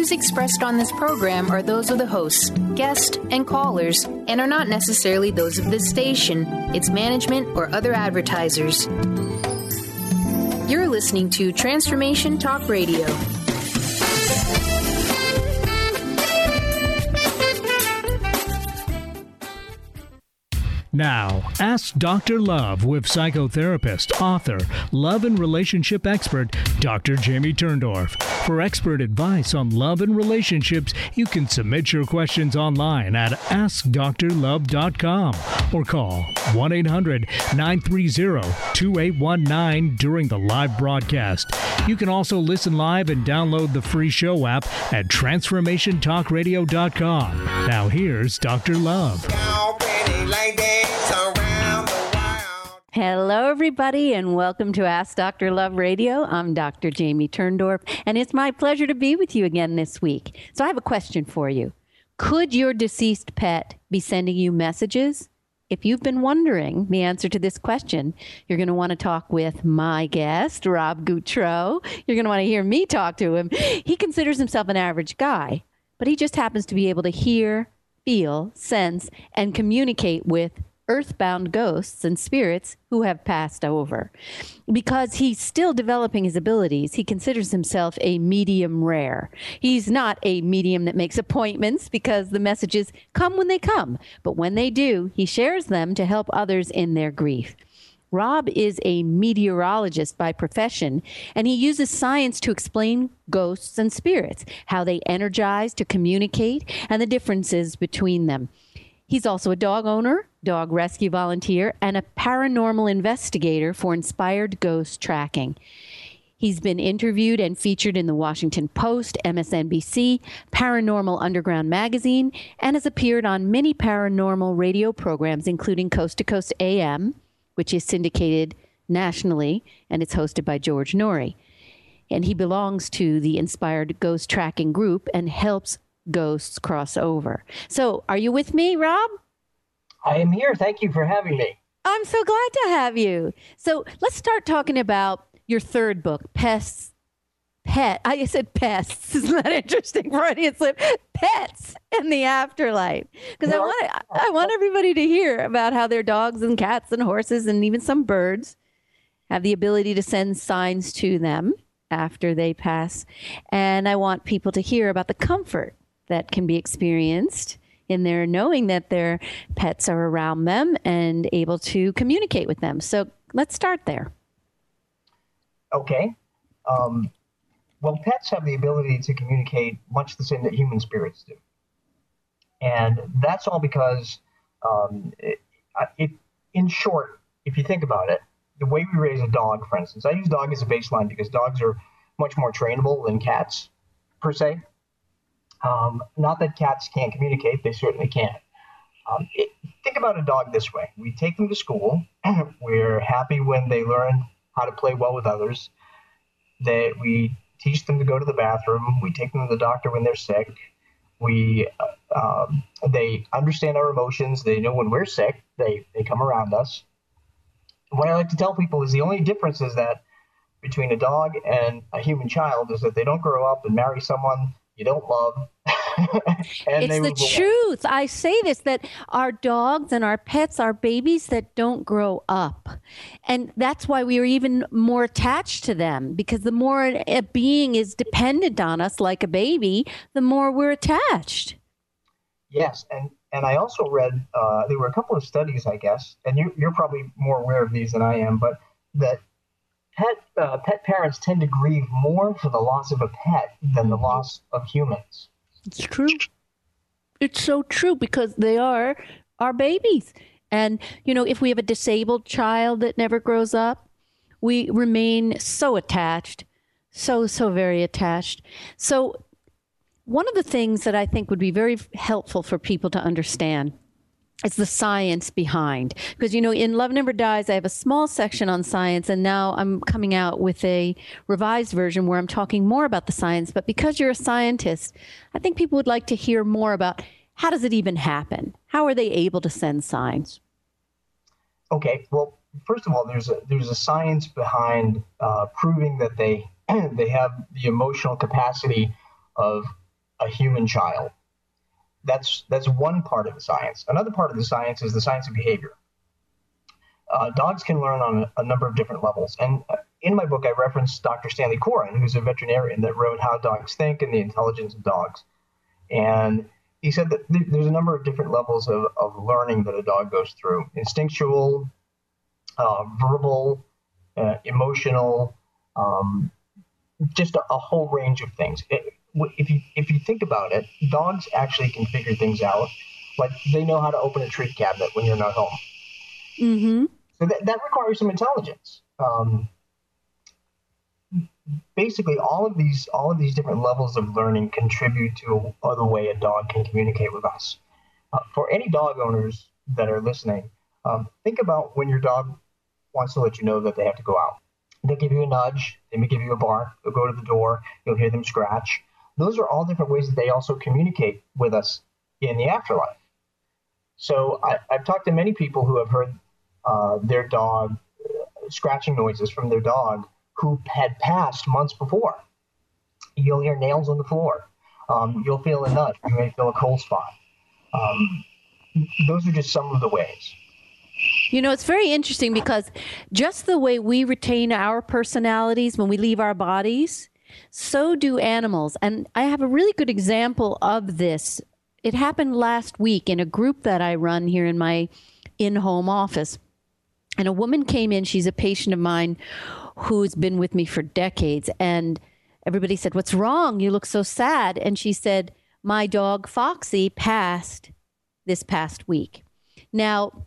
views expressed on this program are those of the hosts, guests, and callers, and are not necessarily those of this station, its management, or other advertisers. You're listening to Transformation Talk Radio. Now, ask Dr. Love with psychotherapist, author, love and relationship expert, Dr. Jamie Turndorf. For expert advice on love and relationships, you can submit your questions online at AskDrLove.com or call 1-800-930-2819 during the live broadcast. You can also listen live and download the free show app at TransformationTalkRadio.com. Now here's Dr. Love. Hello, everybody, and welcome to Ask Dr. Love Radio. I'm Dr. Jamie Turndorf, and it's my pleasure to be with you again this week. So I have a question for you. Could your deceased pet be sending you messages? If you've been wondering the answer to this question, you're going to want to talk with my guest, Rob Goutreau. You're going to want to hear me talk to him. He considers himself an average guy, but he just happens to be able to hear, feel, sense, and communicate with earthbound ghosts and spirits who have passed over. Because he's still developing his abilities, he considers himself a medium rare. He's not a medium that makes appointments because the messages come when they come. But when they do, he shares them to help others in their grief. Rob is a meteorologist by profession, and he uses science to explain ghosts and spirits, how they energize to communicate, and the differences between them. He's also a dog owner, dog rescue volunteer, and a paranormal investigator for Inspired Ghost Tracking. He's been interviewed and featured in the Washington Post, MSNBC, Paranormal Underground Magazine, and has appeared on many paranormal radio programs, including Coast to Coast AM, which is syndicated nationally, and it's hosted by George Norrie. And he belongs to the Inspired Ghost Tracking group and helps ghosts cross over. So are you with me, Rob? I am here. Thank you for having me. I'm so glad to have you. So let's start talking about your third book, Pests. I said pests. Isn't that interesting? Freudian slip. Pets in the afterlife. Because I want everybody to hear about how their dogs and cats and horses and even some birds have the ability to send signs to them after they pass. And I want people to hear about the comfort that can be experienced in their knowing that their pets are around them and able to communicate with them. So let's start there. Okay. Well, pets have the ability to communicate much the same that human spirits do. And that's all because, in short, if you think about it, the way we raise a dog, for instance, I use dog as a baseline because dogs are much more trainable than cats, per se. Not that cats can't communicate, they certainly can. Think about a dog this way. We take them to school. We're happy when they learn how to play well with others. We teach them to go to the bathroom. We take them to the doctor when they're sick. They understand our emotions. They know when we're sick. They come around us. What I like to tell people is the only difference is that between a dog and a human child is that they don't grow up and marry someone you don't love. It's the truth. I say this, that our dogs and our pets are babies that don't grow up. And that's why we are even more attached to them, because the more a being is dependent on us like a baby, the more we're attached. Yes. And I also read, there were a couple of studies, I guess, and you're probably more aware of these than I am, but that pet parents tend to grieve more for the loss of a pet than the loss of humans. It's true. It's so true because they are our babies. And, if we have a disabled child that never grows up, we remain so attached, so very attached. So one of the things that I think would be very helpful for people to understand is the science behind. Because, in Love Never Dies, I have a small section on science, and now I'm coming out with a revised version where I'm talking more about the science. But because you're a scientist, I think people would like to hear more about how does it even happen? How are they able to send signs? Okay, well, first of all, there's a science behind proving that they have the emotional capacity of a human child. That's one part of the science. Another part of the science is the science of behavior. Dogs can learn on a number of different levels. And in my book, I referenced Dr. Stanley Coren, who's a veterinarian that wrote How Dogs Think and the Intelligence of Dogs. And he said that there's a number of different levels of learning that a dog goes through: instinctual, verbal, emotional, just a whole range of things. If you think about it, dogs actually can figure things out. Like, they know how to open a treat cabinet when you're not home. Mm-hmm. So that requires some intelligence. Basically, all of these different levels of learning contribute to the way a dog can communicate with us. For any dog owners that are listening, think about when your dog wants to let you know that they have to go out. They give you a nudge, they may give you a bark, they'll go to the door, you'll hear them scratch. Those are all different ways that they also communicate with us in the afterlife. So I've talked to many people who have heard their dog scratching noises from their dog who had passed months before. You'll hear nails on the floor. You'll feel a nudge. You may feel a cold spot. Those are just some of the ways. You know, it's very interesting because just the way we retain our personalities when we leave our bodies, so do animals. And I have a really good example of this. It happened last week in a group that I run here in my in-home office. And a woman came in. She's a patient of mine who's been with me for decades. And everybody said, "What's wrong? You look so sad." And she said, "My dog Foxy passed this past week." Now,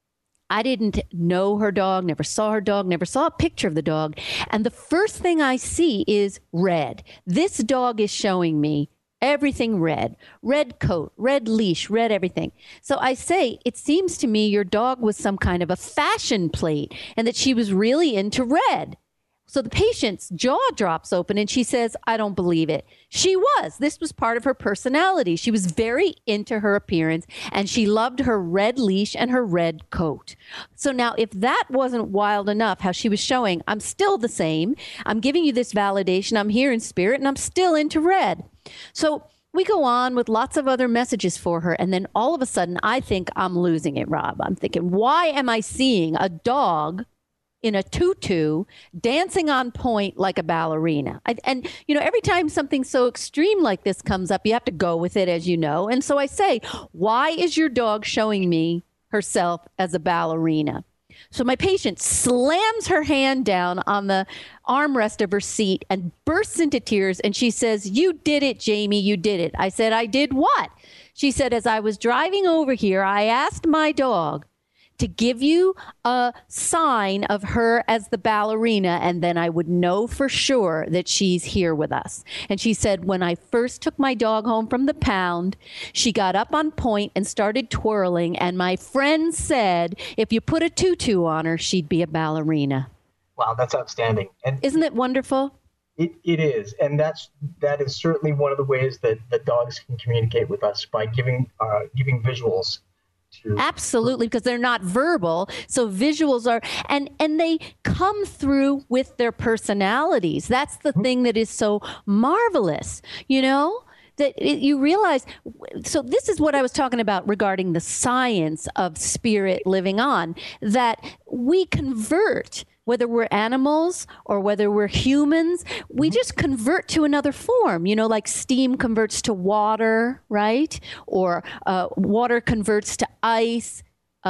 I didn't know her dog, never saw her dog, never saw a picture of the dog. And the first thing I see is red. This dog is showing me everything red. Red coat, red leash, red everything. So I say, it seems to me your dog was some kind of a fashion plate and that she was really into red. So the patient's jaw drops open and she says, "I don't believe it." She was. This was part of her personality. She was very into her appearance and she loved her red leash and her red coat. So now if that wasn't wild enough, how she was showing, I'm still the same. I'm giving you this validation. I'm here in spirit and I'm still into red. So we go on with lots of other messages for her. And then all of a sudden, I think I'm losing it, Rob. I'm thinking, why am I seeing a dog in a tutu dancing on point like a ballerina? And, you know, every time something so extreme like this comes up, you have to go with it, as you know. And so I say, why is your dog showing me herself as a ballerina? So my patient slams her hand down on the armrest of her seat and bursts into tears. And she says, "You did it, Jamie. You did it." I said, "I did what?" She said, "As I was driving over here, I asked my dog to give you a sign of her as the ballerina, and then I would know for sure that she's here with us." And she said, "When I first took my dog home from the pound, she got up on point and started twirling, and my friend said if you put a tutu on her, she'd be a ballerina." Wow, that's outstanding. And isn't it wonderful? It is. And that is certainly one of the ways that dogs can communicate with us, by giving visuals. Absolutely, because they're not verbal. So visuals are, and they come through with their personalities. That's the thing that is so marvelous, you know, that you realize. So this is what I was talking about regarding the science of spirit living on, that we convert, whether we're animals or whether we're humans, we just convert to another form, you know, like steam converts to water, right? Or water converts to ice,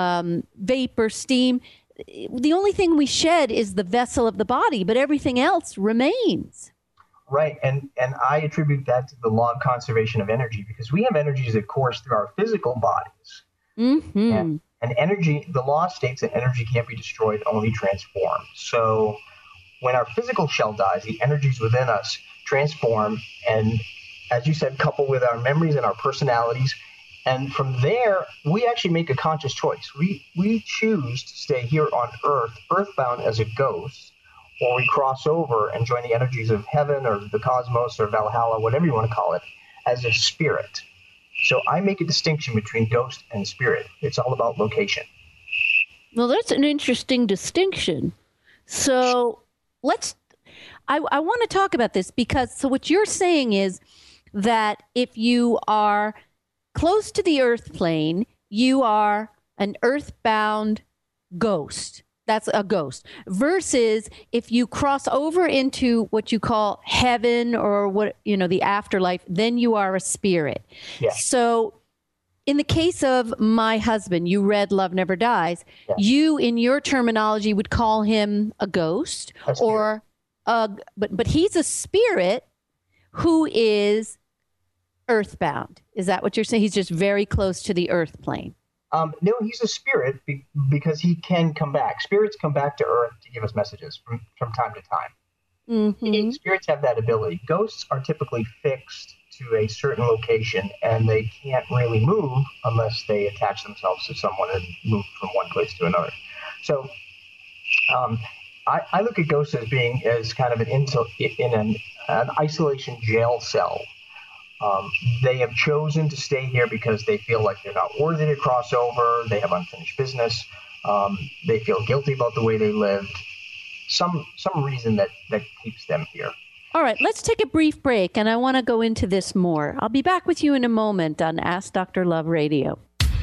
vapor, steam. The only thing we shed is the vessel of the body, but everything else remains. Right. And I attribute that to the law of conservation of energy, because we have energies that course through our physical bodies. Mm-hmm. And energy, the law states that energy can't be destroyed, only transformed. So when our physical shell dies, the energies within us transform and, as you said, couple with our memories and our personalities. And from there, we actually make a conscious choice. We choose to stay here on Earth, earthbound as a ghost, or we cross over and join the energies of heaven or the cosmos or Valhalla, whatever you want to call it, as a spirit. So I make a distinction between ghost and spirit. It's all about location. Well, that's an interesting distinction. So I want to talk about this, because so what you're saying is that if you are close to the earth plane, you are an earthbound ghost. That's a ghost. Versus if you cross over into what you call heaven or the afterlife, then you are a spirit. Yeah. So in the case of my husband, you read Love Never Dies. Yeah. You, in your terminology, would call him a ghost, but he's a spirit who is earthbound. Is that what you're saying? He's just very close to the earth plane. No, he's a spirit because he can come back. Spirits come back to Earth to give us messages from time to time. Mm-hmm. Spirits have that ability. Ghosts are typically fixed to a certain location, and they can't really move unless they attach themselves to someone and move from one place to another. So I look at ghosts as being kind of an isolation jail cell. They have chosen to stay here because they feel like they're not worthy to cross over. They have unfinished business. They feel guilty about the way they lived. Some reason that keeps them here. All right, let's take a brief break, and I want to go into this more. I'll be back with you in a moment on Ask Dr. Love Radio.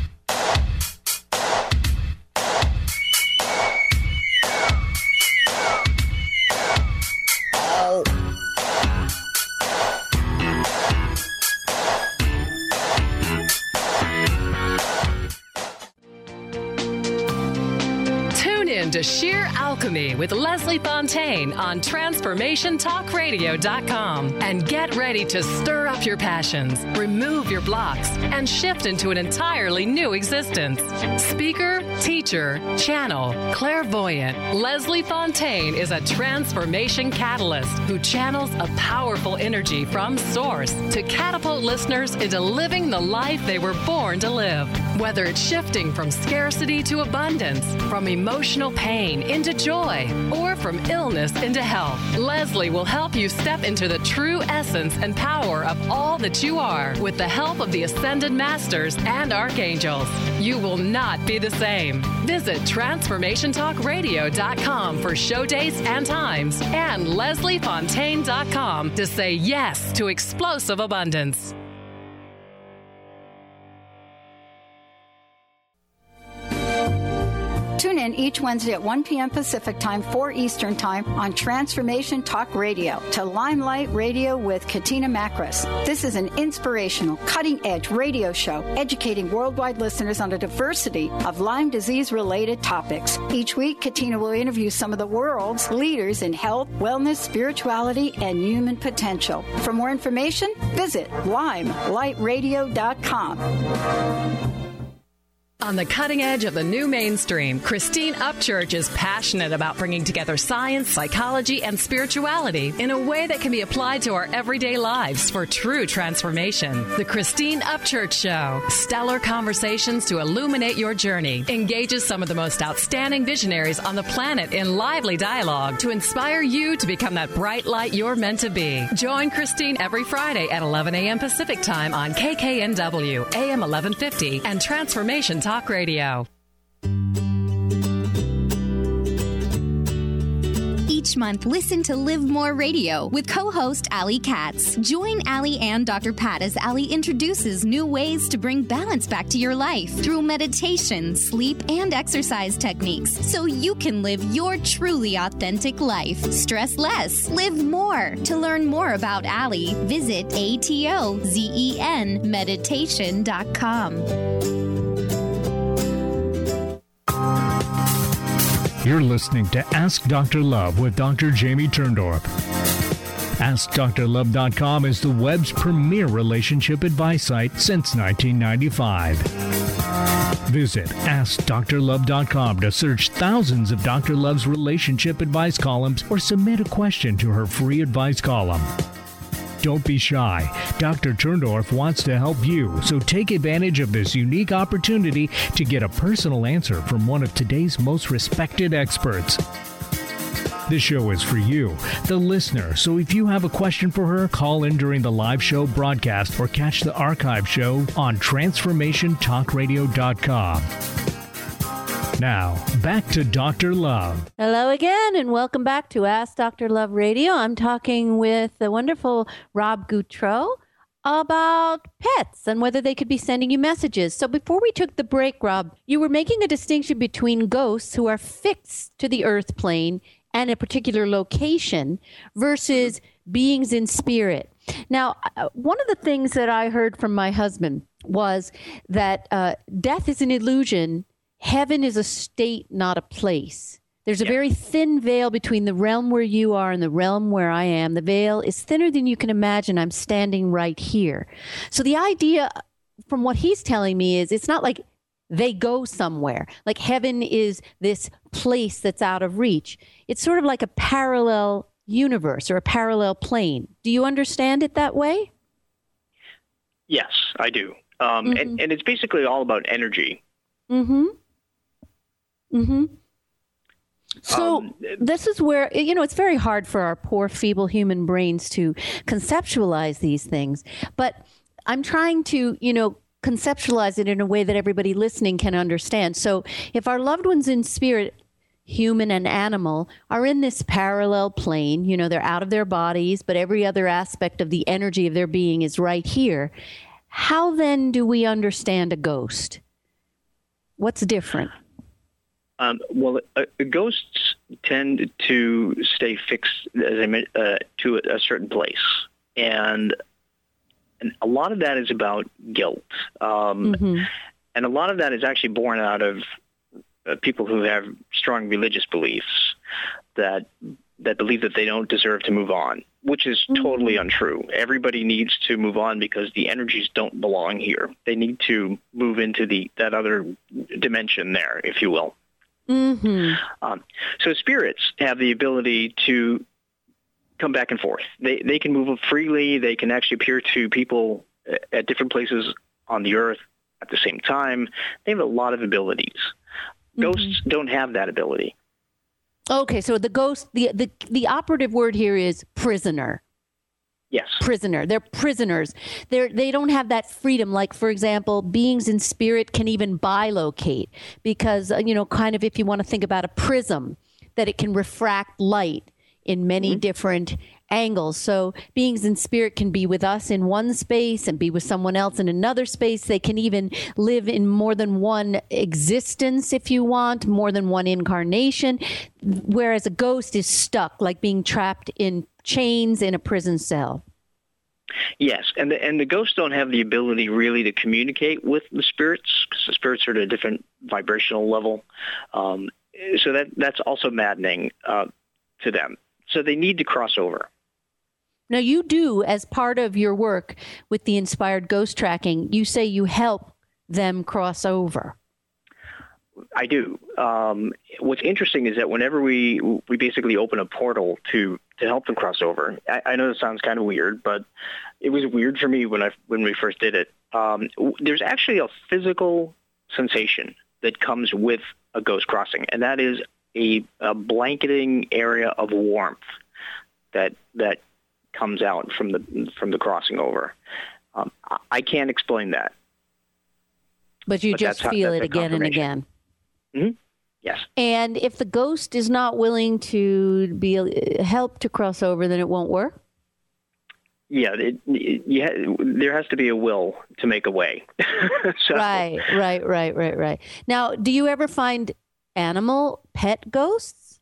To Sheer Alchemy with Leslie Fontaine on TransformationTalkRadio.com and get ready to stir up your passions, remove your blocks, and shift into an entirely new existence. Speaker, teacher, channel, clairvoyant, Leslie Fontaine is a transformation catalyst who channels a powerful energy from source to catapult listeners into living the life they were born to live. Whether it's shifting from scarcity to abundance, from emotional pain into joy, or from illness into health, Leslie will help you step into the true essence and power of all that you are with the help of the Ascended Masters and Archangels. You will not be the same. Visit TransformationTalkRadio.com for show dates and times and LeslieFontaine.com to say yes to explosive abundance. Tune in each Wednesday at 1 p.m. Pacific Time, 4 Eastern Time on Transformation Talk Radio to Limelight Radio with Katina Makris. This is an inspirational, cutting-edge radio show educating worldwide listeners on a diversity of Lyme disease-related topics. Each week, Katina will interview some of the world's leaders in health, wellness, spirituality, and human potential. For more information, visit limelightradio.com. On the cutting edge of the new mainstream, Christine Upchurch is passionate about bringing together science, psychology, and spirituality in a way that can be applied to our everyday lives for true transformation. The Christine Upchurch Show, stellar conversations to illuminate your journey, engages some of the most outstanding visionaries on the planet in lively dialogue to inspire you to become that bright light you're meant to be. Join Christine every Friday at 11 a.m. Pacific Time on KKNW, AM 1150, and Transformation Talk Radio. Each month, listen to Live More Radio with co-host Allie Katz. Join Allie and Dr. Pat as Allie introduces new ways to bring balance back to your life through meditation, sleep, and exercise techniques so you can live your truly authentic life. Stress less, live more. To learn more about Allie, visit ATOZENmeditation.com. You're listening to Ask Dr. Love with Dr. Jamie Turndorf. AskDrLove.com is the web's premier relationship advice site since 1995. Visit AskDrLove.com to search thousands of Dr. Love's relationship advice columns or submit a question to her free advice column. Don't be shy. Dr. Turndorf wants to help you, so take advantage of this unique opportunity to get a personal answer from one of today's most respected experts. This show is for you, the listener, so if you have a question for her, call in during the live show broadcast or catch the archive show on TransformationTalkRadio.com. Now, back to Dr. Love. Hello again, and welcome back to Ask Dr. Love Radio. I'm talking with the wonderful Rob Goutreau about pets and whether they could be sending you messages. So before we took the break, Rob, you were making a distinction between ghosts who are fixed to the earth plane and a particular location versus beings in spirit. Now, one of the things that I heard from my husband was that death is an illusion. Heaven is a state, not a place. There's a very thin veil between the realm where you are and the realm where I am. The veil is thinner than you can imagine. I'm standing right here. So the idea from what he's telling me is it's not like they go somewhere. Like heaven is this place that's out of reach. It's sort of like a parallel universe or a parallel plane. Do you understand it that way? Yes, I do. And it's basically all about energy. Mm-hmm. Mm-hmm. So this is where, it's very hard for our poor, feeble human brains to conceptualize these things. But I'm trying to, conceptualize it in a way that everybody listening can understand. So if our loved ones in spirit, human and animal, are in this parallel plane, they're out of their bodies, but every other aspect of the energy of their being is right here. How then do we understand a ghost? What's different? Well, ghosts tend to stay fixed, as I mentioned, to a certain place, and a lot of that is about guilt, and a lot of that is actually born out of people who have strong religious beliefs that believe that they don't deserve to move on, which is totally untrue. Everybody needs to move on because the energies don't belong here. They need to move into that other dimension there, if you will. So spirits have the ability to come back and forth. They can move freely. They can actually appear to people at different places on the earth at the same time. They have a lot of abilities. Ghosts don't have that ability. Okay, so the ghost, the operative word here is prisoner. Yes. Prisoner. They're prisoners. They don't have that freedom. Like, for example, beings in spirit can even bilocate because, kind of if you want to think about a prism, that it can refract light in many different angles. So beings in spirit can be with us in one space and be with someone else in another space. They can even live in more than one existence, if you want, more than one incarnation, whereas a ghost is stuck, like being trapped in chains in a prison cell. Yes, and the ghosts don't have the ability really to communicate with the spirits because the spirits are at a different vibrational level. So that's also maddening to them. So they need to cross over. Now, you do, as part of your work with the Inspired Ghost Tracking, you say you help them cross over. I do. What's interesting is that whenever we basically open a portal to help them cross over, I know this sounds kind of weird, but it was weird for me when we first did it. There's actually a physical sensation that comes with a ghost crossing, and that is a blanketing area of warmth that comes out from the crossing over. I can't explain that. But you just feel it again and again. Mm-hmm. Yes. And if the ghost is not willing to be helped to cross over, then it won't work? Yeah, there has to be a will to make a way. So, Right. Now, do you ever find pet ghosts?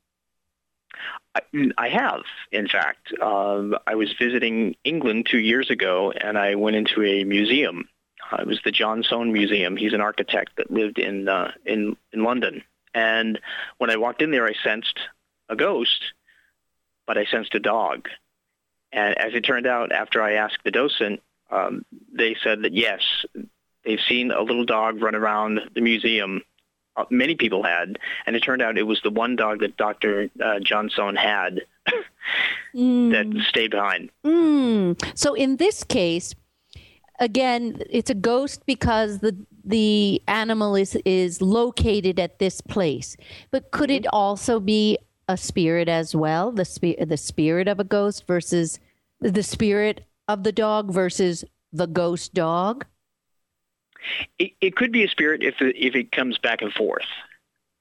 I have, in fact. I was visiting England 2 years ago, and I went into a museum. It was the John Soane Museum. He's an architect that lived in London. And when I walked in there, I sensed a ghost, but I sensed a dog. And as it turned out, after I asked the docent, they said that, yes, they've seen a little dog run around the museum. Many people had, and it turned out it was the one dog that Dr. John Soane had that stayed behind. So in this case, again, it's a ghost because the animal is located at this place. But could it also be a spirit as well? The spirit of a ghost versus the spirit of the dog versus the ghost dog? It could be a spirit if it comes back and forth.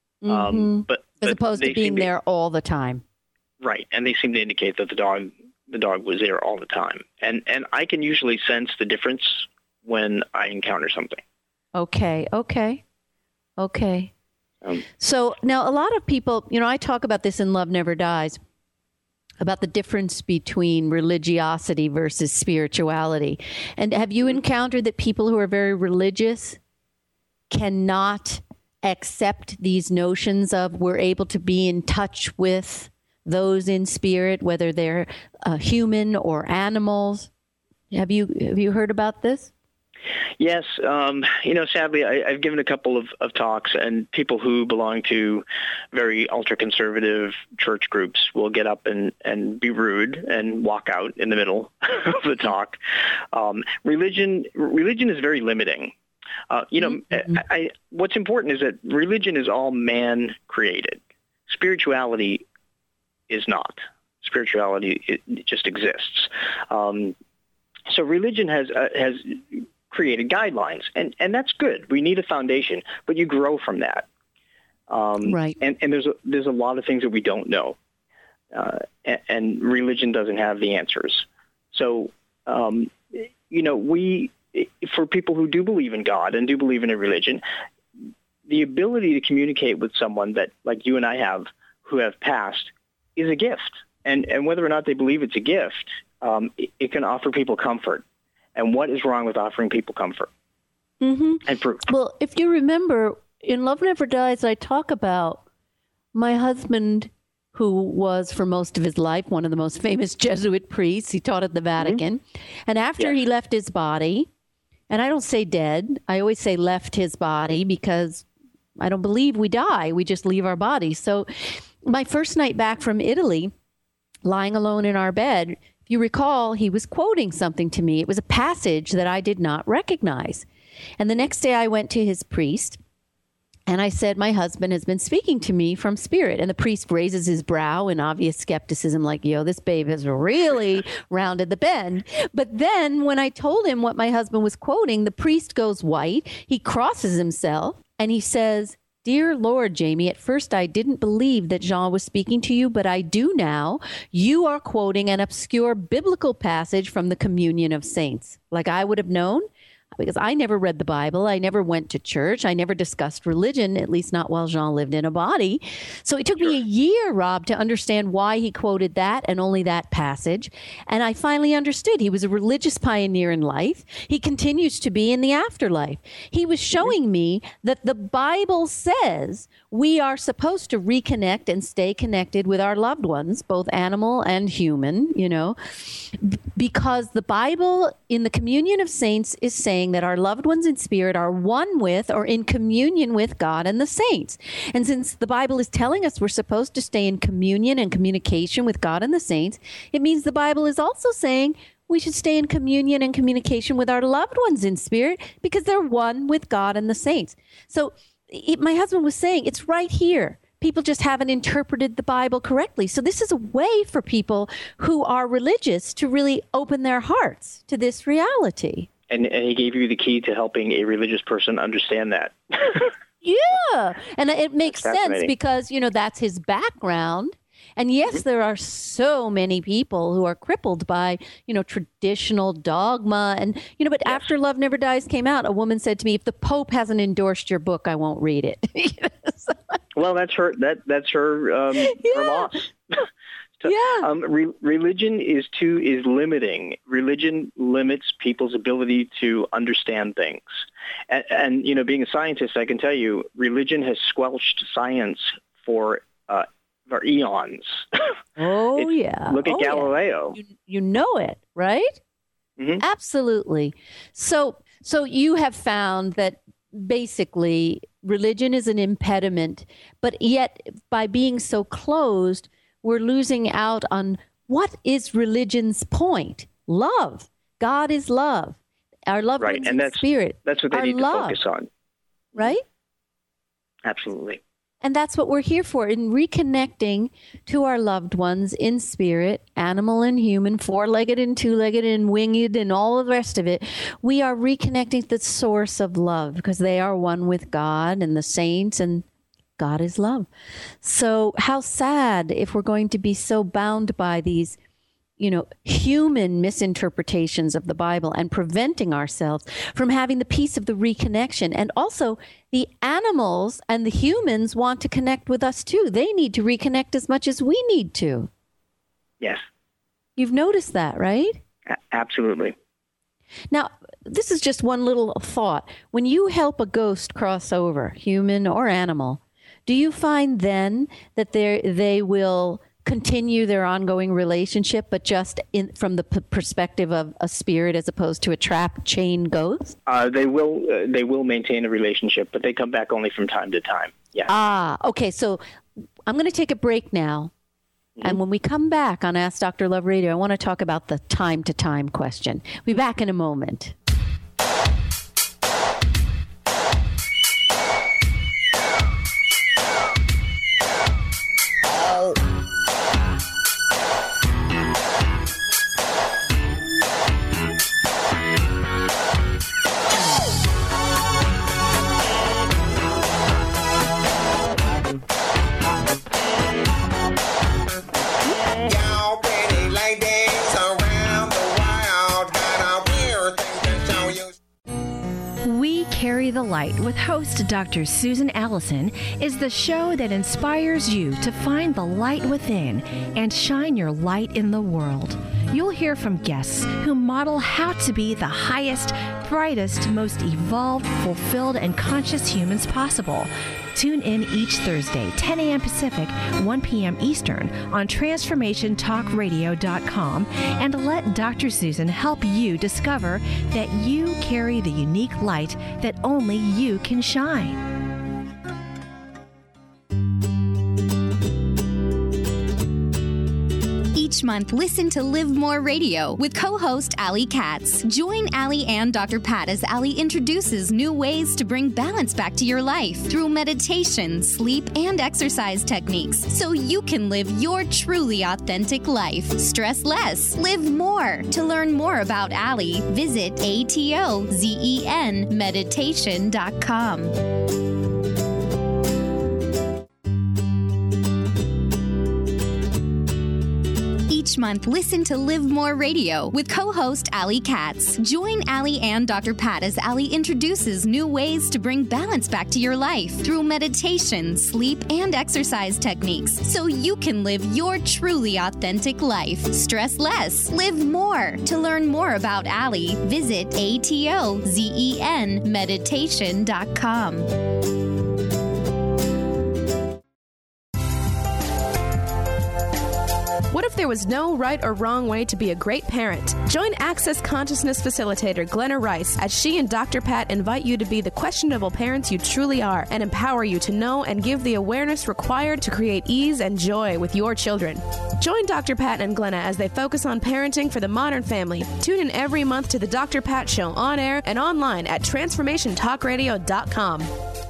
But as opposed to being there all the time. Right, and they seem to indicate that the dog the dog was there all the time. And I can usually sense the difference when I encounter something. Okay. So now a lot of people, I talk about this in Love Never Dies, about the difference between religiosity versus spirituality. And have you encountered that people who are very religious cannot accept these notions of we're able to be in touch with those in spirit, whether they're human or animals? Have you heard about this? Yes. Sadly, I've given a couple of talks, and people who belong to very ultra-conservative church groups will get up and be rude and walk out in the middle of the talk. Religion is very limiting. What's important is that religion is all man-created. Spirituality is not. Spirituality, it just exists. So religion has created guidelines, and that's good. We need a foundation, but you grow from that. Right. And there's a lot of things that we don't know, and religion doesn't have the answers. So, for people who do believe in God and do believe in a religion, the ability to communicate with someone that, like you and I have, who have passed, is a gift. And whether or not they believe it's a gift, it can offer people comfort. And what is wrong with offering people comfort? Mm-hmm. And proof? Well, if you remember, in Love Never Dies, I talk about my husband, who was for most of his life one of the most famous Jesuit priests. He taught at the Vatican. Mm-hmm. And after he left his body, and I don't say dead, I always say left his body, because I don't believe we die. We just leave our body. So my first night back from Italy, lying alone in our bed, if you recall, he was quoting something to me. It was a passage that I did not recognize. And the next day I went to his priest and I said, my husband has been speaking to me from spirit. And the priest raises his brow in obvious skepticism, like, this babe has really rounded the bend. But then when I told him what my husband was quoting, the priest goes white. He crosses himself and he says, "Dear Lord, Jamie, at first I didn't believe that Jean was speaking to you, but I do now. You are quoting an obscure biblical passage from the Communion of Saints." Like I would have known, because I never read the Bible. I never went to church. I never discussed religion, at least not while Jean lived in a body. So it took me a year, Rob, to understand why he quoted that and only that passage. And I finally understood. He was a religious pioneer in life. He continues to be in the afterlife. He was showing me that the Bible says we are supposed to reconnect and stay connected with our loved ones, both animal and human, because the Bible in the Communion of Saints is saying that our loved ones in spirit are one with or in communion with God and the saints. And since the Bible is telling us we're supposed to stay in communion and communication with God and the saints, it means the Bible is also saying we should stay in communion and communication with our loved ones in spirit because they're one with God and the saints. So my husband was saying it's right here. People just haven't interpreted the Bible correctly. So this is a way for people who are religious to really open their hearts to this reality. And he gave you the key to helping a religious person understand that. Yeah. And it makes sense because, that's his background. And yes, there are so many people who are crippled by, traditional dogma. And, but after Love Never Dies came out, a woman said to me, if the Pope hasn't endorsed your book, I won't read it. Well, that's her loss. Religion is limiting. Religion limits people's ability to understand things. And being a scientist, I can tell you, religion has squelched science for eons. Oh, yeah. Look at Galileo. Yeah. You know it, right? Mm-hmm. Absolutely. So you have found that basically religion is an impediment, but yet by being so closed, we're losing out on what is religion's point. Love. God is love. Our loved ones in spirit. That's what they need to focus on. Right? Absolutely. And that's what we're here for, in reconnecting to our loved ones in spirit, animal and human, four-legged and two-legged and winged and all of the rest of it. We are reconnecting to the source of love because they are one with God and the saints, and God is love. So how sad if we're going to be so bound by these human misinterpretations of the Bible and preventing ourselves from having the peace of the reconnection. And also, the animals and the humans want to connect with us too. They need to reconnect as much as we need to. Yes. You've noticed that, right? Absolutely. Now, this is just one little thought. When you help a ghost cross over, human or animal, do you find then that they will continue their ongoing relationship, but just from the perspective of a spirit as opposed to a trap chain ghost? They will maintain a relationship, but they come back only from time to time. Yeah. Okay. So I'm going to take a break now. Mm-hmm. And when we come back on Ask Dr. Love Radio, I want to talk about the time-to-time question. We'll be back in a moment. The Light with host Dr. Susan Allison is the show that inspires you to find the light within and shine your light in the world. You'll hear from guests who model how to be the highest, brightest, most evolved, fulfilled, and conscious humans possible. Tune in each Thursday, 10 a.m. Pacific, 1 p.m. Eastern on TransformationTalkRadio.com and let Dr. Susan help you discover that you carry the unique light that only you can shine. Each month, listen to Live More Radio with co-host Allie Katz. Join Allie and Dr. Pat as Allie introduces new ways to bring balance back to your life through meditation, sleep, and exercise techniques so you can live your truly authentic life. Stress less, live more. To learn more about Allie, visit ATOZENmeditation.com. Each month, listen to Live More Radio with co-host Allie Katz. Join Allie and Dr. Pat as Allie introduces new ways to bring balance back to your life through meditation, sleep, and exercise techniques so you can live your truly authentic life. Stress less, live more. To learn more about Allie, visit ATOZENmeditation.com. What if there was no right or wrong way to be a great parent? Join Access Consciousness Facilitator Glenna Rice as she and Dr. Pat invite you to be the questionable parents you truly are and empower you to know and give the awareness required to create ease and joy with your children. Join Dr. Pat and Glenna as they focus on parenting for the modern family. Tune in every month to the Dr. Pat Show on air and online at TransformationTalkRadio.com.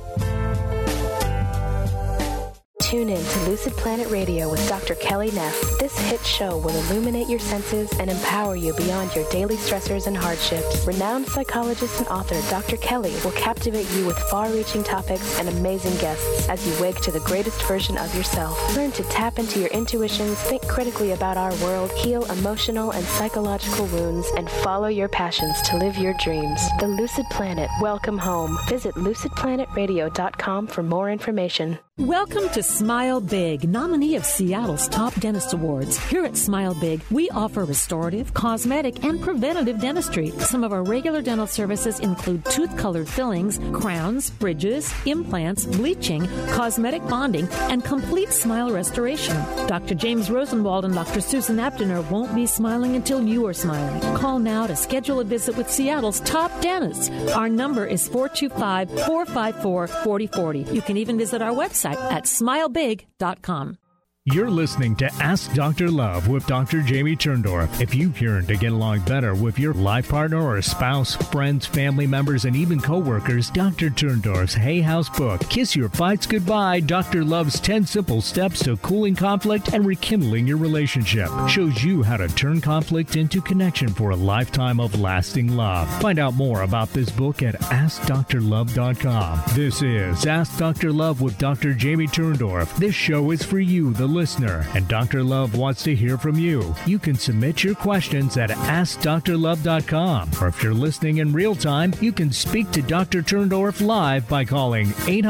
Tune in to Lucid Planet Radio with Dr. Kelly Neff. This hit show will illuminate your senses and empower you beyond your daily stressors and hardships. Renowned psychologist and author Dr. Kelly will captivate you with far-reaching topics and amazing guests as you wake to the greatest version of yourself. Learn to tap into your intuitions, think critically about our world, heal emotional and psychological wounds, and follow your passions to live your dreams. The Lucid Planet. Welcome home. Visit lucidplanetradio.com for more information. Welcome to Smile Big, nominee of Seattle's Top Dentist Awards. Here at Smile Big, we offer restorative, cosmetic, and preventative dentistry. Some of our regular dental services include tooth-colored fillings, crowns, bridges, implants, bleaching, cosmetic bonding, and complete smile restoration. Dr. James Rosenwald and Dr. Susan Abdiner won't be smiling until you are smiling. Call now to schedule a visit with Seattle's top dentists. Our number is 425-454-4040. You can even visit our website at smilebig.com. You're listening to Ask Dr. Love with Dr. Jamie Turndorf. If you yearn to get along better with your life partner or a spouse, friends, family members, and even coworkers, Dr. Turndorf's Hay House book, Kiss Your Fights Goodbye, Dr. Love's 10 Simple Steps to Cooling Conflict and Rekindling Your Relationship, shows you how to turn conflict into connection for a lifetime of lasting love. Find out more about this book at AskDrLove.com. This is Ask Dr. Love with Dr. Jamie Turndorf. This show is for you, the listener, and Dr. Love wants to hear from you. You can submit your questions at AskDrLove.com, or if you're listening in real time, you can speak to Dr. Turndorf live by calling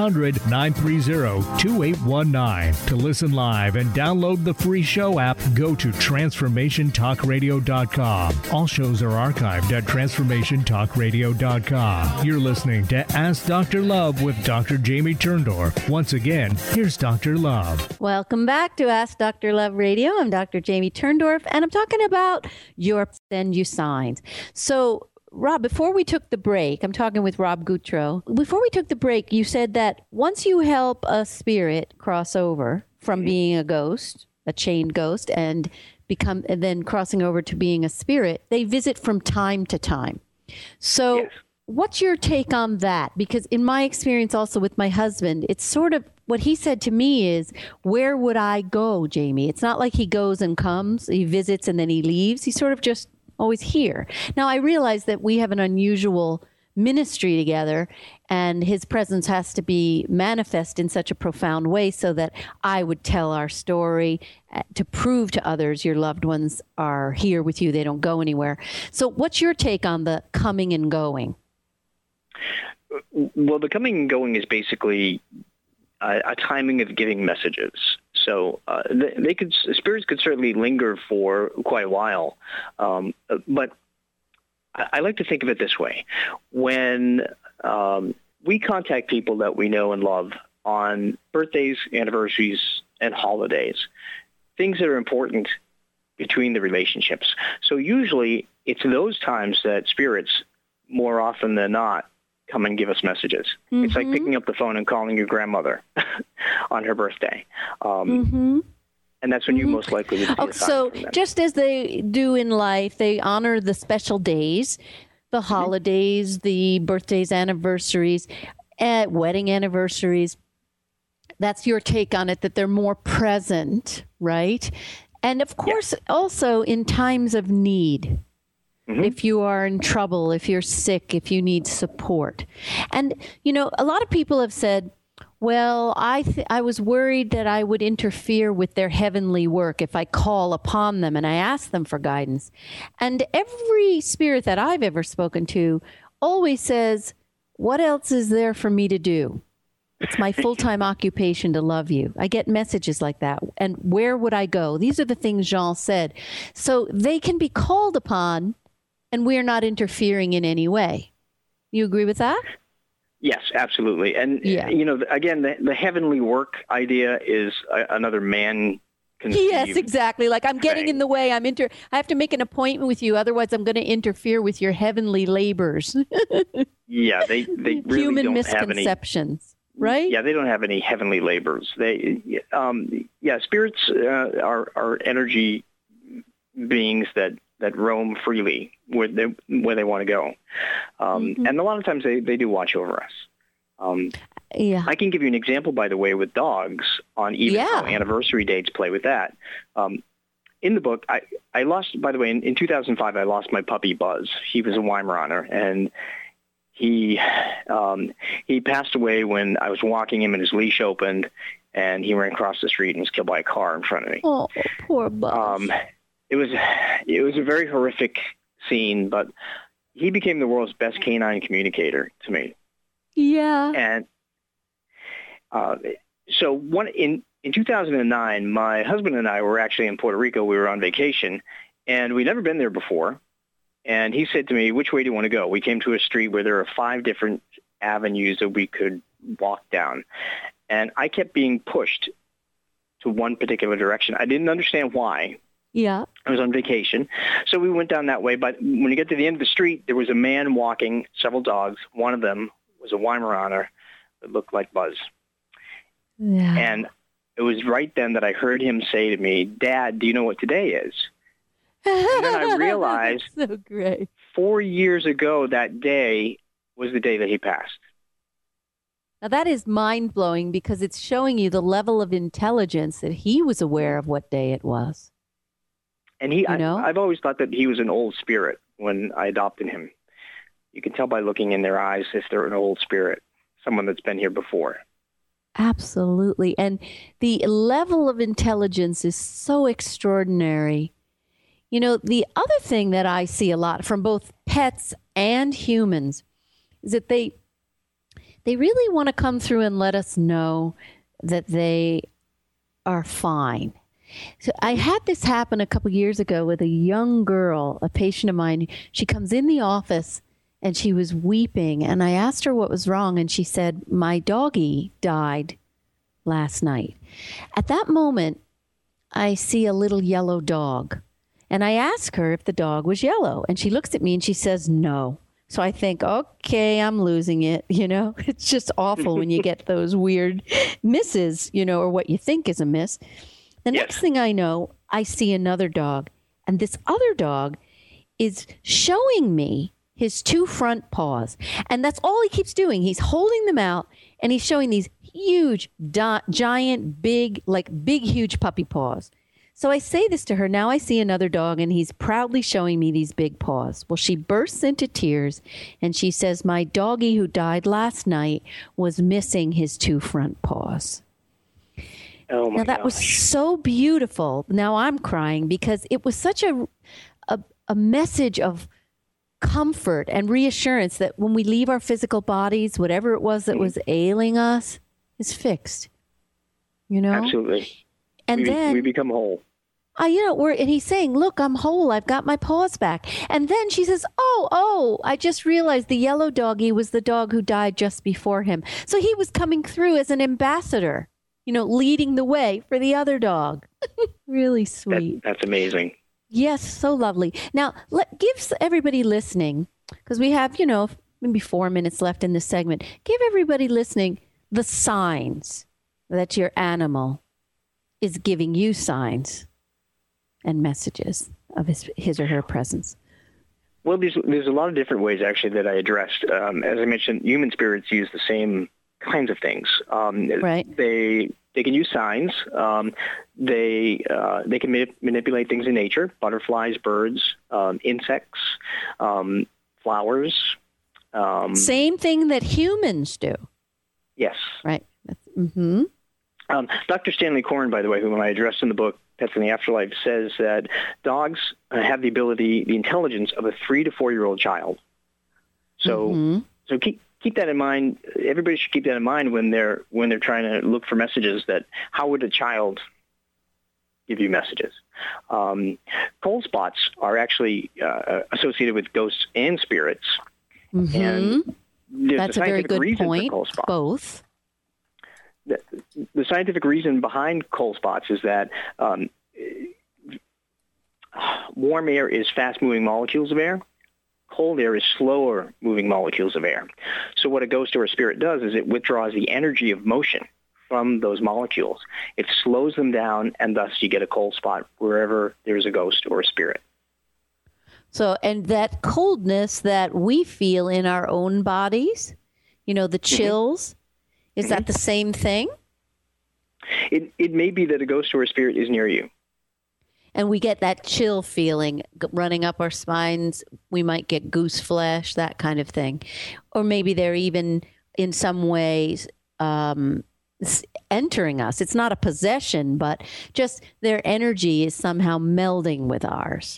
800-930-2819. To listen live and download the free show app, go to TransformationTalkRadio.com. All shows are archived at TransformationTalkRadio.com. You're listening to Ask Dr. Love with Dr. Jamie Turndorf. Once again, here's Dr. Love. Welcome back to Ask Dr. Love Radio. I'm Dr. Jamie Turndorf, and I'm talking about your send you signs. So, Rob, before we took the break, I'm talking with Rob Goutreau. Before we took the break, you said that once you help a spirit cross over from being a ghost, a chained ghost, and then crossing over to being a spirit, they visit from time to time. So yes. What's your take on that? Because in my experience also with my husband, it's sort of what he said to me is, where would I go, Jamie? It's not like he goes and comes, he visits and then he leaves. He's sort of just always here. Now, I realize that we have an unusual ministry together, and his presence has to be manifest in such a profound way so that I would tell our story to prove to others your loved ones are here with you. They don't go anywhere. So what's your take on the coming and going? Well, the coming and going is basically a timing of giving messages. So spirits could certainly linger for quite a while, but I like to think of it this way. When we contact people that we know and love on birthdays, anniversaries, and holidays, things that are important between the relationships. So usually it's those times that spirits, more often than not, come and give us messages. Mm-hmm. It's like picking up the phone and calling your grandmother on her birthday. And that's when you most likely would see a sign so from them. Just as they do in life, they honor the special days, the holidays, the birthdays, anniversaries, wedding anniversaries. That's your take on it, that they're more present, right? And of course, also in times of need. If you are in trouble, if you're sick, if you need support. And, a lot of people have said, well, I was worried that I would interfere with their heavenly work if I call upon them and I ask them for guidance. And every spirit that I've ever spoken to always says, what else is there for me to do? It's my full-time occupation to love you. I get messages like that. And where would I go? These are the things Jean said. So they can be called upon, and we're not interfering in any way. You agree with that? Yes, absolutely. And, again, the heavenly work idea is another man conceived. Yes, exactly. Like I'm getting in the way. I have to make an appointment with you. Otherwise, I'm going to interfere with your heavenly labors. Yeah, they really human don't misconceptions, right? Yeah, they don't have any heavenly labors. Spirits are energy beings that roam freely where they want to go. And a lot of times they do watch over us. I can give you an example, by the way, with dogs on even how anniversary dates play with that. In the book, I lost, by the way, in 2005, I lost my puppy Buzz. He was a Weimaraner, and he passed away when I was walking him and his leash opened, and he ran across the street and was killed by a car in front of me. Oh, poor Buzz. It was a very horrific scene, but he became the world's best canine communicator to me. Yeah. And so in 2009, my husband and I were actually in Puerto Rico. We were on vacation, and we'd never been there before. And he said to me, which way do you want to go? We came to a street where there are 5 different avenues that we could walk down. And I kept being pushed to one particular direction. I didn't understand why. Yeah. I was on vacation. So we went down that way. But when you get to the end of the street, there was a man walking several dogs. One of them was a Weimaraner that looked like Buzz. Yeah. And it was right then that I heard him say to me, Dad, do you know what today is? And then I realized so great. 4 years ago that day was the day that he passed. Now that is mind-blowing because it's showing you the level of intelligence that he was aware of what day it was. And I've always thought that he was an old spirit when I adopted him. You can tell by looking in their eyes if they're an old spirit, someone that's been here before. Absolutely. And the level of intelligence is so extraordinary. You know, the other thing that I see a lot from both pets and humans is that they really want to come through and let us know that they are fine. So I had this happen a couple years ago with a young girl, a patient of mine. She comes in the office and she was weeping, and I asked her what was wrong, and she said, "My doggie died last night." At that moment, I see a little yellow dog, and I ask her if the dog was yellow, and she looks at me and she says no. So I think, okay, I'm losing it. You know, it's just awful when you get those weird misses, you know, or what you think is a miss. The next thing I know, I see another dog, and this other dog is showing me his two front paws. And that's all he keeps doing. He's holding them out, and he's showing these huge, giant, big, huge puppy paws. So I say this to her. Now I see another dog, and he's proudly showing me these big paws. Well, she bursts into tears, and she says, "My doggie who died last night was missing his two front paws." Oh my Now that was so beautiful. Now I'm crying because it was such a message of comfort and reassurance that when we leave our physical bodies, whatever it was that was ailing us is fixed. You know? Absolutely. And then we become whole. And he's saying, "Look, I'm whole. I've got my paws back." And then she says, "Oh, I just realized the yellow doggie was the dog who died just before him. So he was coming through as an ambassador, you know, leading the way for the other dog." Really sweet. That's amazing. Yes, so lovely. Now, give everybody listening, because we have, you know, maybe 4 minutes left in this segment. Give everybody listening the signs that your animal is giving you signs and messages of his or her presence. Well, there's a lot of different ways, actually, that I addressed. As I mentioned, human spirits use the same kinds of things. Right. They can use signs. They can manipulate things in nature: butterflies, birds, insects, flowers. Same thing that humans do. Yes. Right. Dr. Stanley Korn, by the way, whom I addressed in the book Pets in the Afterlife, says that dogs have the intelligence of a 3 to 4 year old child. So keep that in mind. Everybody should keep that in mind when they're trying to look for messages. That how would a child give you messages? Cold spots are actually associated with ghosts and spirits, and that's a very good point. Both. The scientific reason behind cold spots is that warm air is fast-moving molecules of air. Cold air is slower-moving molecules of air. So what a ghost or a spirit does is it withdraws the energy of motion from those molecules. It slows them down, and thus you get a cold spot wherever there's a ghost or a spirit. So, and that coldness that we feel in our own bodies, you know, the chills, is that the same thing? It may be that a ghost or a spirit is near you. And we get that chill feeling running up our spines. We might get goose flesh, that kind of thing. Or maybe they're even in some ways entering us. It's not a possession, but just their energy is somehow melding with ours.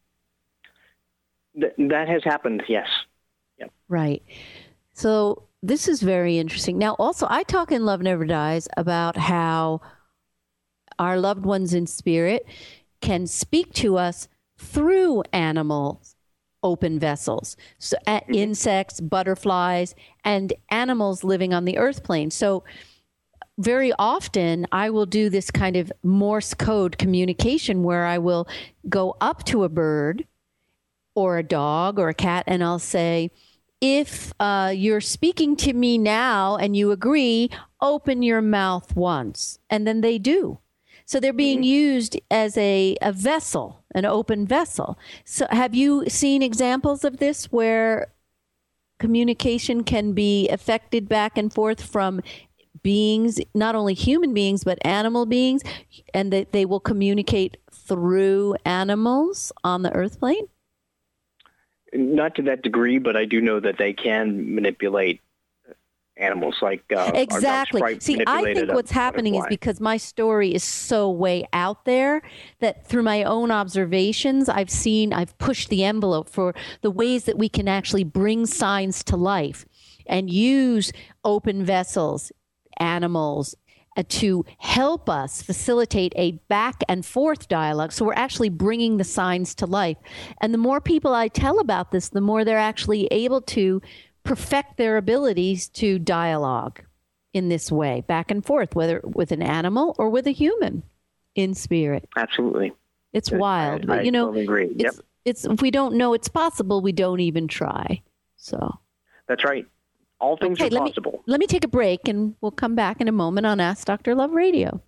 That has happened, yes. Yep. Right. So this is very interesting. Now, also, I talk in Love Never Dies about how our loved ones in spirit can speak to us through animals, open vessels, so, insects, butterflies, and animals living on the earth plane. So very often I will do this kind of Morse code communication where I will go up to a bird or a dog or a cat, and I'll say, if you're speaking to me now and you agree, open your mouth once. And then they do. So they're being used as a vessel, an open vessel. So have you seen examples of this where communication can be affected back and forth from beings, not only human beings, but animal beings, and that they will communicate through animals on the earth plane? Not to that degree, but I do know that they can manipulate animals like exactly. Our See, I think what's happening is because my story is so way out there that through my own observations, I've pushed the envelope for the ways that we can actually bring signs to life and use open vessels, animals, to help us facilitate a back and forth dialogue. So we're actually bringing the signs to life. And the more people I tell about this, the more they're actually able to perfect their abilities to dialogue in this way, back and forth, whether with an animal or with a human in spirit. Absolutely. It's wild. I totally agree. It's if we don't know it's possible, we don't even try. So that's right. All things are possible. Let me take a break, and we'll come back in a moment on Ask Dr. Love Radio.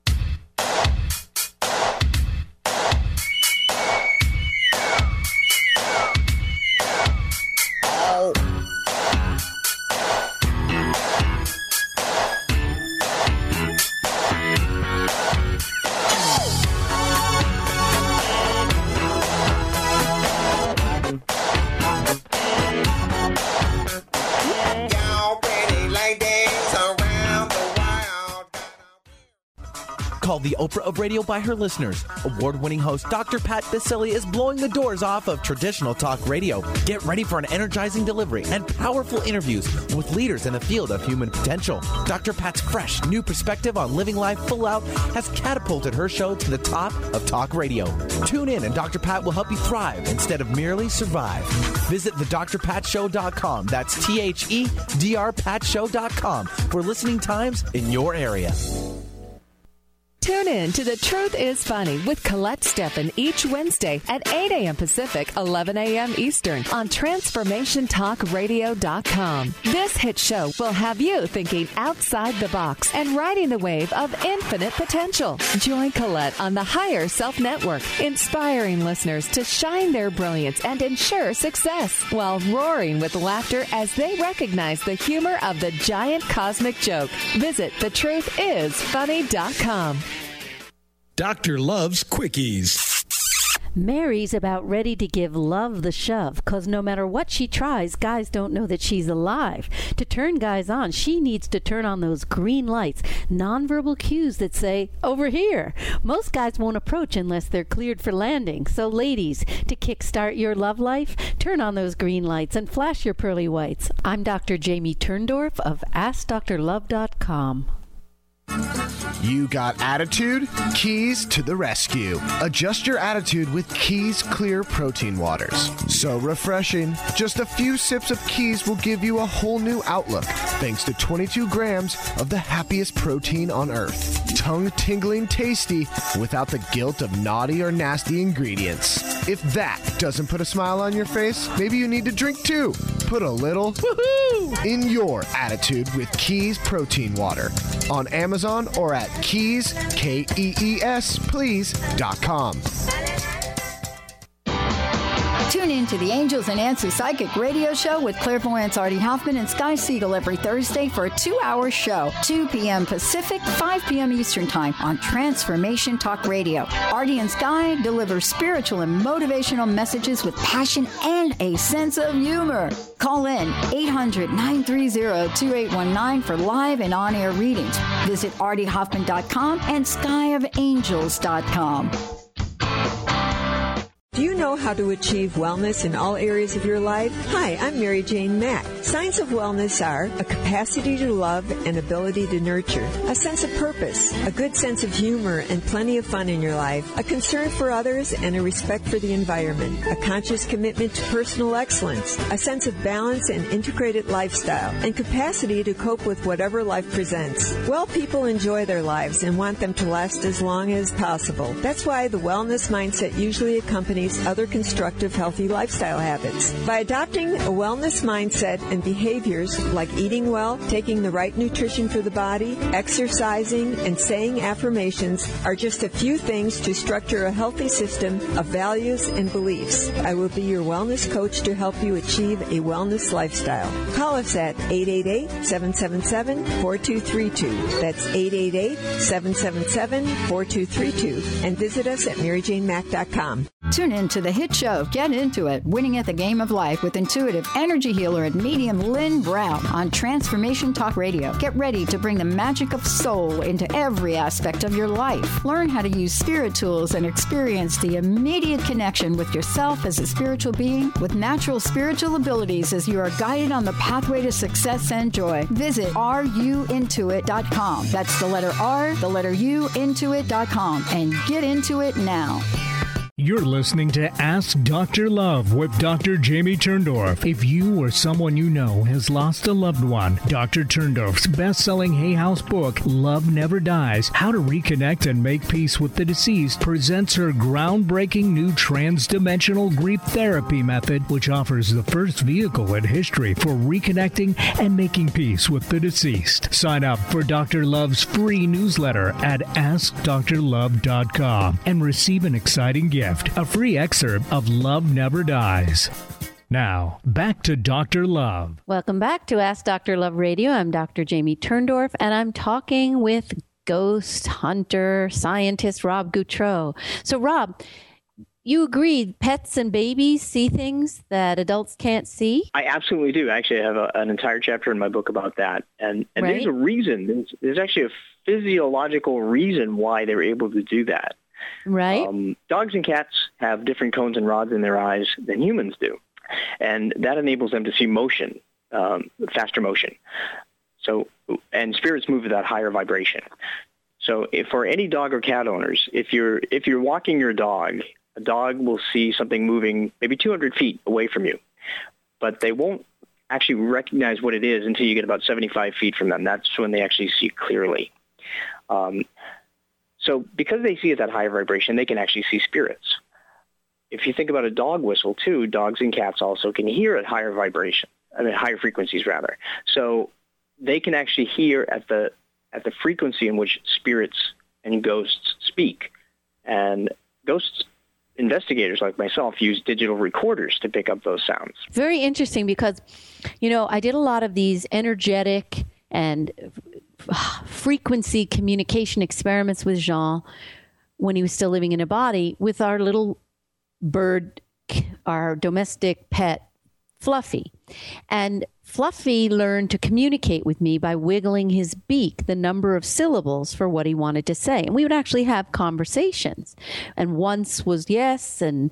Called the Oprah of radio by her listeners, award-winning host Dr. Pat Baccili is blowing the doors off of traditional talk radio. Get ready for an energizing delivery and powerful interviews with leaders in the field of human potential. Dr. Pat's fresh, new perspective on living life full out has catapulted her show to the top of talk radio. Tune in and Dr. Pat will help you thrive instead of merely survive. Visit thedrpatshow.com. That's THEDRPatshow.com for listening times in your area. Tune in to The Truth is Funny with Colette Steffen each Wednesday at 8 a.m. Pacific, 11 a.m. Eastern on TransformationTalkRadio.com. This hit show will have you thinking outside the box and riding the wave of infinite potential. Join Colette on the Higher Self Network, inspiring listeners to shine their brilliance and ensure success while roaring with laughter as they recognize the humor of the giant cosmic joke. Visit TheTruthIsFunny.com. Dr. Love's Quickies. Mary's about ready to give Love the shove, because no matter what she tries, guys don't know that she's alive. To turn guys on, she needs to turn on those green lights, nonverbal cues that say, over here. Most guys won't approach unless they're cleared for landing. So ladies, to kickstart your love life, turn on those green lights and flash your pearly whites. I'm Dr. Jamie Turndorf of AskDrLove.com. You got attitude? Keys to the rescue. Adjust your attitude with Keys Clear Protein Waters. So refreshing. Just a few sips of Keys will give you a whole new outlook, thanks to 22 grams of the happiest protein on earth. Tongue-tingling tasty without the guilt of naughty or nasty ingredients. If that doesn't put a smile on your face, maybe you need to drink too. Put a little woohoo in your attitude with Keys Protein Water on Amazon or at Keys, Kees, please.com. Tune in to the Angels and Answers Psychic Radio Show with clairvoyants Artie Hoffman and Sky Siegel every Thursday for a 2-hour show, 2 p.m. Pacific, 5 p.m. Eastern Time on Transformation Talk Radio. Artie and Sky deliver spiritual and motivational messages with passion and a sense of humor. Call in 800-930-2819 for live and on-air readings. Visit artiehoffman.com and skyofangels.com. Do you know how to achieve wellness in all areas of your life? Hi, I'm Mary Jane Mack. Signs of wellness are a capacity to love and ability to nurture, a sense of purpose, a good sense of humor and plenty of fun in your life, a concern for others and a respect for the environment, a conscious commitment to personal excellence, a sense of balance and integrated lifestyle, and capacity to cope with whatever life presents. Well, people enjoy their lives and want them to last as long as possible. That's why the wellness mindset usually accompanies other constructive, healthy lifestyle habits. By adopting a wellness mindset and behaviors like eating well, taking the right nutrition for the body, exercising, and saying affirmations are just a few things to structure a healthy system of values and beliefs. I will be your wellness coach to help you achieve a wellness lifestyle. Call us at 888-777-4232. That's 888-777-4232. And visit us at MaryJaneMack.com. Tune in to the hit show, Get Into It, Winning at the Game of Life with intuitive energy healer and medium Lynn Brown on Transformation Talk Radio. Get ready to bring the magic of soul into every aspect of your life. Learn how to use spirit tools and experience the immediate connection with yourself as a spiritual being with natural spiritual abilities as you are guided on the pathway to success and joy. Visit ruintuit.com. That's the letter R, the letter U, intuit.com, and get into it now. You're listening to Ask Dr. Love with Dr. Jamie Turndorf. If you or someone you know has lost a loved one, Dr. Turndorf's best-selling Hay House book, Love Never Dies, How to Reconnect and Make Peace with the Deceased, presents her groundbreaking new trans-dimensional grief therapy method, which offers the first vehicle in history for reconnecting and making peace with the deceased. Sign up for Dr. Love's free newsletter at AskDrLove.com and receive an exciting gift. A free excerpt of Love Never Dies. Now, back to Dr. Love. Welcome back to Ask Dr. Love Radio. I'm Dr. Jamie Turndorf, and I'm talking with ghost hunter, scientist Rob Gautreaux. So, Rob, you agree pets and babies see things that adults can't see? I absolutely do. Actually, I have an entire chapter in my book about that. And right? There's a reason. There's actually a physiological reason why they're able to do that. Right. Dogs and cats have different cones and rods in their eyes than humans do. And that enables them to see motion, faster motion. So, and spirits move at that higher vibration. So if for any dog or cat owners, if you're walking your dog, a dog will see something moving maybe 200 feet away from you, but they won't actually recognize what it is until you get about 75 feet from them. That's when they actually see clearly. So because they see at that higher vibration, they can actually see spirits. If you think about a dog whistle, too, dogs and cats also can hear at higher higher frequencies, rather. So they can actually hear at the frequency in which spirits and ghosts speak. And ghost investigators like myself use digital recorders to pick up those sounds. Very interesting because, I did a lot of these energetic and frequency communication experiments with Jean when he was still living in a body with our little bird, our domestic pet, Fluffy. And Fluffy learned to communicate with me by wiggling his beak the number of syllables for what he wanted to say. And we would actually have conversations. And once was yes, and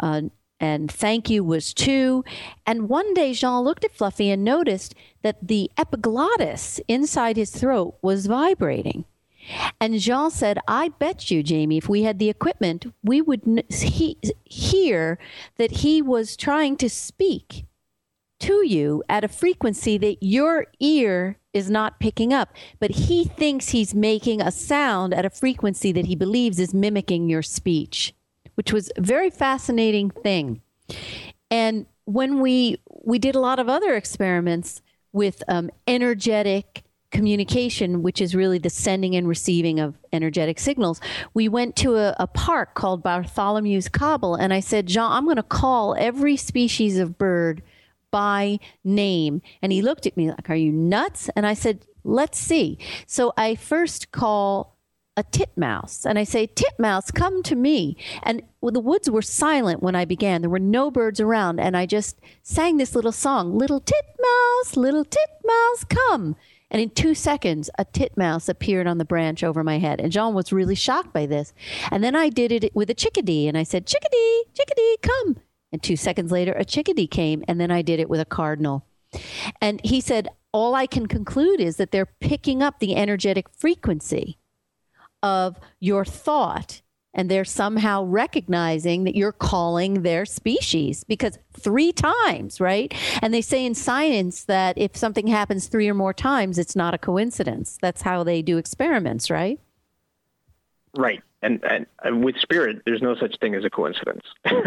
thank you was two. And one day, Jean looked at Fluffy and noticed that the epiglottis inside his throat was vibrating. And Jean said, I bet you, Jamie, if we had the equipment, we would hear that he was trying to speak to you at a frequency that your ear is not picking up. But he thinks he's making a sound at a frequency that he believes is mimicking your speech, which was a very fascinating thing. And when we did a lot of other experiments with energetic communication, which is really the sending and receiving of energetic signals, we went to a park called Bartholomew's Cobble, and I said, Jean, I'm going to call every species of bird by name. And he looked at me like, are you nuts? And I said, let's see. So I first call a titmouse, and I say, titmouse, come to me. And the woods were silent when I began. There were no birds around, and I just sang this little song, little titmouse, come. And in 2 seconds, a titmouse appeared on the branch over my head. And John was really shocked by this. And then I did it with a chickadee, and I said, chickadee, chickadee, come. And 2 seconds later, a chickadee came, and then I did it with a cardinal. And he said, all I can conclude is that they're picking up the energetic frequency of your thought, and they're somehow recognizing that you're calling their species, because 3 times, right? And they say in science that if something happens 3 or more times, it's not a coincidence. That's how they do experiments, right? Right. And with spirit, there's no such thing as a coincidence.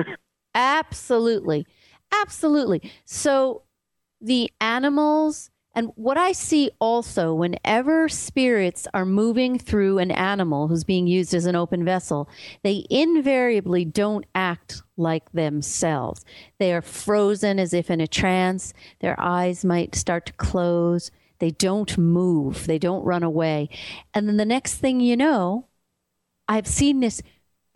Absolutely. Absolutely. So the animals, and what I see also, whenever spirits are moving through an animal who's being used as an open vessel, they invariably don't act like themselves. They are frozen as if in a trance. Their eyes might start to close. They don't move. They don't run away. And then the next thing you know, I've seen this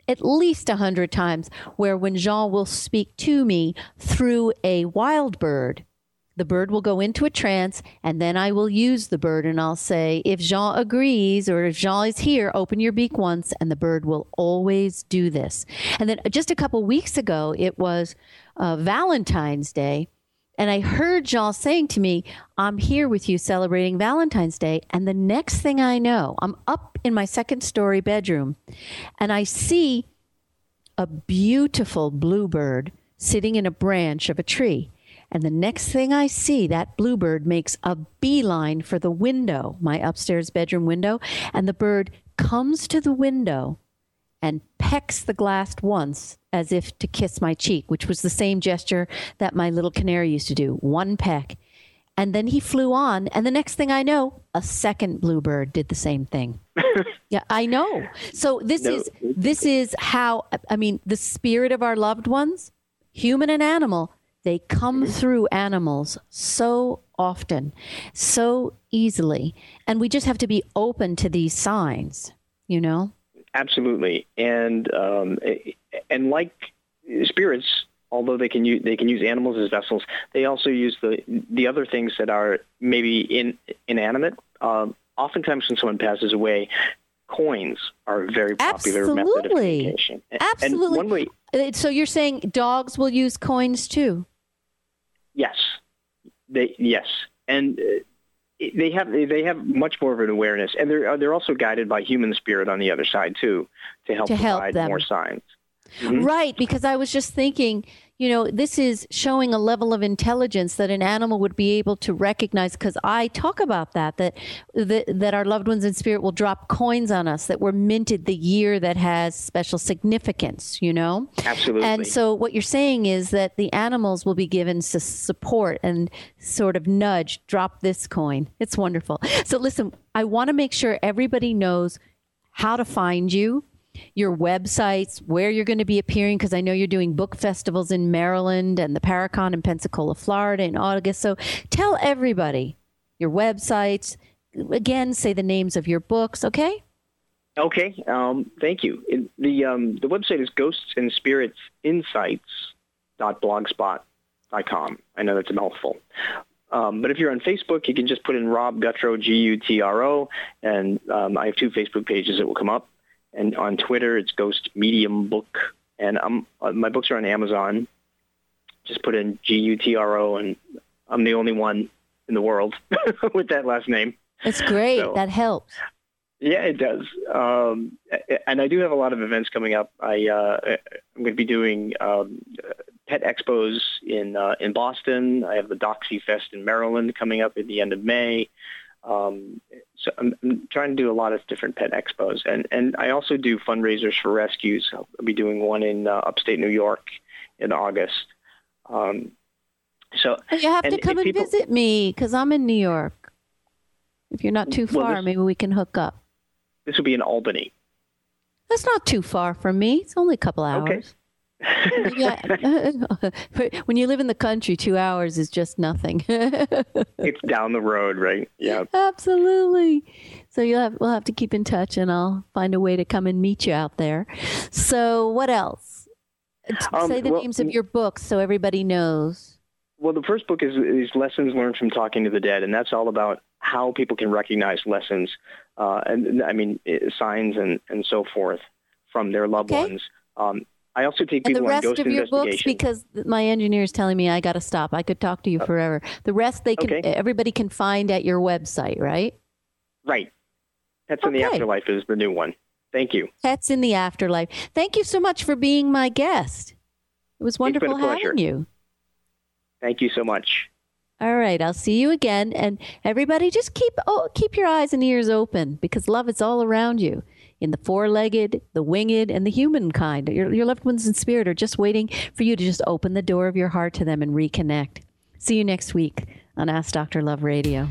at least 100 times where when Jean will speak to me through a wild bird, the bird will go into a trance, and then I will use the bird, and I'll say, if Jean agrees or if Jean is here, open your beak once, and the bird will always do this. And then just a couple weeks ago, it was Valentine's Day, and I heard Jean saying to me, I'm here with you celebrating Valentine's Day. And the next thing I know, I'm up in my second-story bedroom, and I see a beautiful bluebird sitting in a branch of a tree. And the next thing I see, that bluebird makes a beeline for the window, my upstairs bedroom window, and the bird comes to the window and pecks the glass once as if to kiss my cheek, which was the same gesture that my little canary used to do, one peck. And then he flew on, and the next thing I know, a second bluebird did the same thing. Yeah, I know. So this is how, I mean, the spirit of our loved ones, human and animal, they come through animals so often, so easily. And we just have to be open to these signs, you know? Absolutely. And like spirits, although they can use animals as vessels, they also use the other things that are maybe inanimate. Oftentimes when someone passes away, coins are a very popular method of communication. Absolutely. And one way, so you're saying dogs will use coins too? Yes. And they have much more of an awareness, and they're also guided by human spirit on the other side too, to help provide more signs. Mm-hmm. Right, because I was just thinking, you know, this is showing a level of intelligence that an animal would be able to recognize, because I talk about that our loved ones in spirit will drop coins on us that were minted the year that has special significance, you know? Absolutely. And so what you're saying is that the animals will be given support and sort of nudge, drop this coin. It's wonderful. So listen, I want to make sure everybody knows how to find you, your websites, where you're going to be appearing, because I know you're doing book festivals in Maryland and the Paracon in Pensacola, Florida in August. So tell everybody your websites. Again, say the names of your books, okay? Okay, thank you. The website is ghostsandspiritsinsights.blogspot.com. I know that's a mouthful. But if you're on Facebook, you can just put in Rob Gutro, Gutro, and I have 2 Facebook pages that will come up. And on Twitter, it's Ghost Medium Book. And my books are on Amazon. Just put in Gutro, and I'm the only one in the world with that last name. It's great. So, that helps. Yeah, it does. And I do have a lot of events coming up. I'm going to be doing pet expos in Boston. I have the Doxy Fest in Maryland coming up at the end of May. So I'm trying to do a lot of different pet expos, and I also do fundraisers for rescues. I'll be doing one in upstate New York in August. So you have to come and visit me, because I'm in New York. If you're not too far, maybe we can hook up. This will be in Albany. That's not too far from me. It's only a couple hours. Okay. When you live in the country, 2 hours is just nothing. It's down the road, right? Yeah. Absolutely. So we'll have to keep in touch, and I'll find a way to come and meet you out there. So what else? Say the names of your books so everybody knows. Well, the first book is Lessons Learned from Talking to the Dead, and that's all about how people can recognize lessons, signs and so forth from their loved ones. I also take people on ghost investigation. And the rest of your books, because my engineer is telling me I got to stop. I could talk to you forever. The rest everybody can find at your website, right? Right. Pets in the Afterlife is the new one. Thank you. Pets in the Afterlife. Thank you so much for being my guest. It was wonderful having you. Thank you so much. All right, I'll see you again. And everybody, just keep your eyes and ears open, because love is all around you. In the 4-legged, the winged, and the humankind. Your loved ones in spirit are just waiting for you to just open the door of your heart to them and reconnect. See you next week on Ask Dr. Love Radio.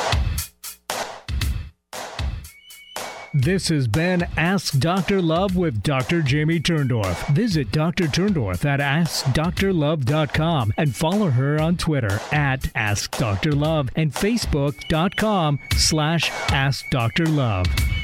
This has been Ask Dr. Love with Dr. Jamie Turndorf. Visit Dr. Turndorf at AskDrLove.com and follow her on Twitter at AskDrLove and Facebook.com/AskDrLove.